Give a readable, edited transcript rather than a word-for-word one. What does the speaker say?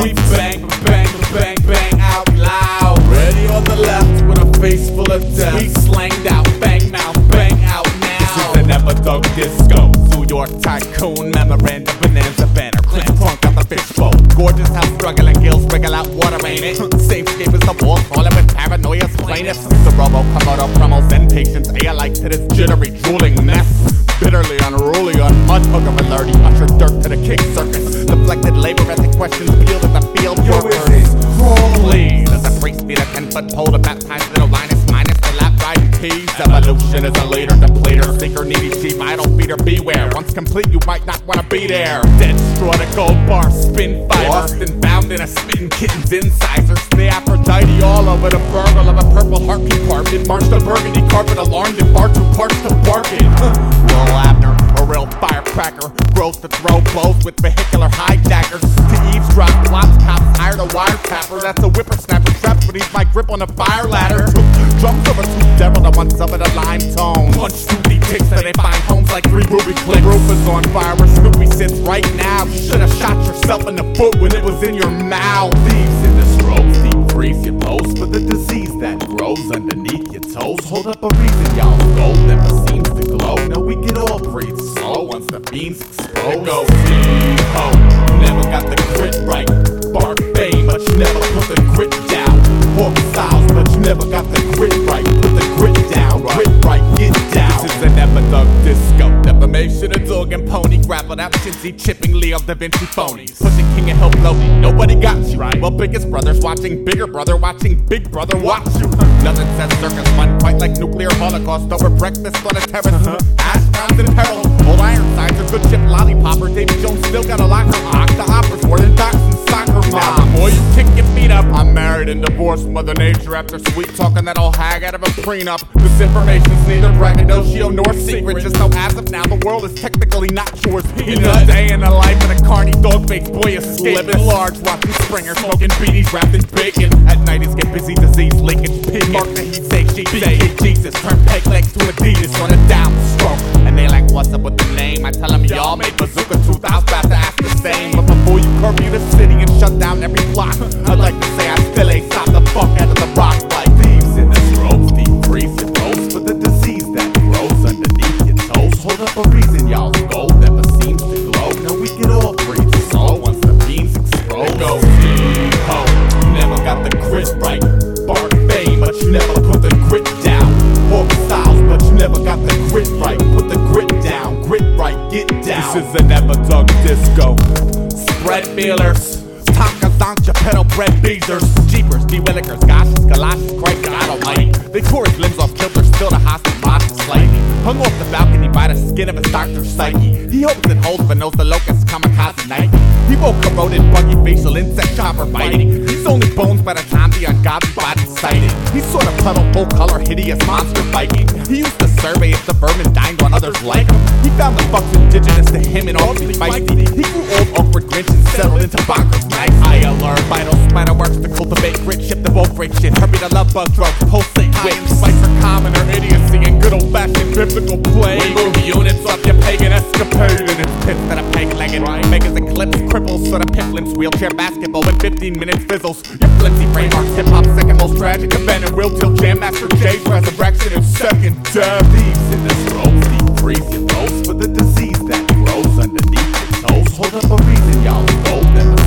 We bang, bang, bang, bang out loud. Ready on the left with a face full of death. We slanged out, bang mouth, bang out now. This is the Never Thug Disco. New York tycoon, memorandum, bonanza banner. Clint Funk out the fishbowl. Gorgeous house, struggling gills, wriggle out water, ain't it? Safescape is the wall, calling with paranoia's plaintiffs. The Robo, Komodo, promos, and patience. A-alike to this jittery, drooling mess. Bitterly unruly, on mud hug of alerty. Usher dirt to the kick circus. Deflected labor ethic questions peeled at the field workers. Crawley, does a priest need a 10-foot pole to baptize little Linus minus the lap riding peas? Evolution is a leader, depleter, seeker, needy chief, idol feeder, beware. Once complete, you might not want to be there. Dead straw to gold bar, spin fiber. Lost and bound in a spitting kitten's incisors. The Aphrodite all over the burgle of a purple heart compartment. March the burgundy carpet, alarmed and bar two parts to bargain. Will Abner, a real firecracker, grows to throw blows with vehicular hijackers. To eavesdrop, plots, cops hired a wiretapper. That's a whippersnapper trapped beneath my grip on a fire ladder. Drums over two devil to one sub of the lime tone. Punch through deep ticks so they find homes like 3 ruby clips. The roof is on fire where Snoopy sits right now. You should have shot yourself in the foot when it was in your mouth. Thieves in the strokes, deep freeze your post for the disease that grows underneath your toes. Hold up a reason y'all's gold never seems to glow. Now we get all breathe slow once the beams explode. It goes ho, never got the grit right. Bark Bane, but you never put the grit down. Walk styles, but you never got the grit right. Put the grit down, grit right, get down. This is a Never Thug Disco. Defamation of dog and pony. Grappled out chintzy, chipping Leo Da Vinci phonies. Pushing King and Hill floating, nobody got you right. Well, biggest brother's watching bigger brother, watching big brother watch you. Nothing says circus fun, quite like nuclear holocaust over breakfast on a terrace. Hash browns in peril, old Ironsides, a good chip lollipopper. Davy Jones still got a locker. The opera's more than docs and soccer moms. Now the more you kick your feet up, I'm married and divorced. Mother Nature after sweet talking that old hag out of a prenup. This information's neither braggadocio nor secret. Just so as of now, the world is technically not yours. In a day in the life of a carny dog-faced boy escape. Living large, watching Springer, smoking beanies wrapped in bacon. At night he's get busy, disease, linkage, pig. Mark the he say, she say, Jesus. Turn peg legs to Adidas on a downstroke. And they like, what's up with the name? I tell them y'all made Bazooka Tooth, I was about to ask the same. But before you curfew the city and shut down every block, I'd like to say I still ain't stopped the fuck out of the rock. Like thieves in the strokes, deep freeze your toes for the disease that grows underneath your toes. Hold up a reason y'all's gold never seems to glow. Now we can all breathe slow once the beams explode. It goes ho, never got the grit right. Bark Bane, but you never put the grit down. Walk styles, but you never got the grit right. Put the grit down, grit right, get down. This is a Never Thug Disco. Spread feelers, Tonka, Zoncha, pedal bread beezers, Jeepers, D-Willikers, Goshes, Galoshes, Christ, God almighty. They tore his limbs off kilter, still the hostage boss is slightly. Hung off the balcony by the skin of his doctor's psyche. He hopes it holds but knows the locust kamikaze night. He woke corroded, buggy facial insect chopper biting. He's only bones by the time the ungodly body's sighted. He's sort of puddle, full color, hideous monster Viking. He used to survey if the vermin dined on others like him. He found the fucks indigenous to him and awfully feisty. He grew old, awkward Grinch and settled into bonkers nights. I learned vital spider works to cultivate grit, ship the both great shit. Hurry the love bug drugs, pulsate whips. Spice for commoner idiocy and good old fashioned biblical play. We move units off your pagan escapade and it's pits that are peg-legged. Megas eclipse, cripples, sort of pimplins, wheelchair basketball in 15 minutes fizzles. Your flimsy frame marks hip hop's second most tragic event and will till Jam Master Jay's resurrection is second death. Thieves in the strokes, deep freeze your toes for the disease that grows underneath your toes. Hold up a reason y'all's gold never